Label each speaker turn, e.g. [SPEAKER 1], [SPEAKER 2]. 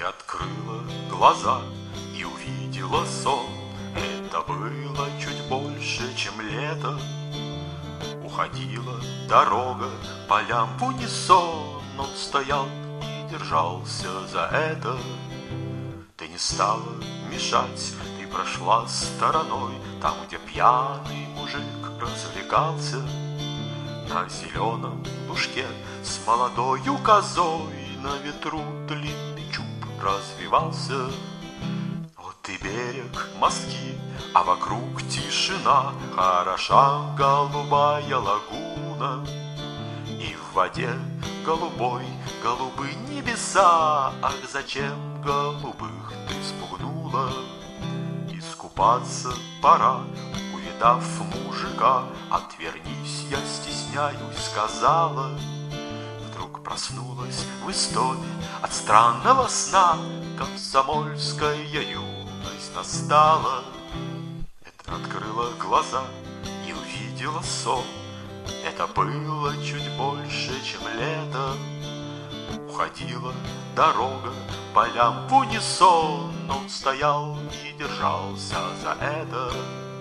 [SPEAKER 1] открыла глаза и увидела сон. Это было чуть больше, чем лето. Уходила дорога полям в унисон. Он стоял и держался за это. Ты не стала мешать, ты прошла стороной там, где пьяный мужик развлекался на зеленом лужке с молодою козой. На ветру длинный чуб развивался. Вот и берег, мостки, а вокруг тишина. Хороша голубая лагуна, и в воде голубой голубые небеса. Ах, зачем голубых ты спугнула? Искупаться пора, увидав мужика. Отвернись, я стесняюсь, сказала. Вдруг проснулась в истоме от странного сна. Комсомольская юность настала. Это открыла глаза и увидела сон. Это было чуть больше, чем лето. Уходила дорога полям в унисон. Он стоял и держался за это.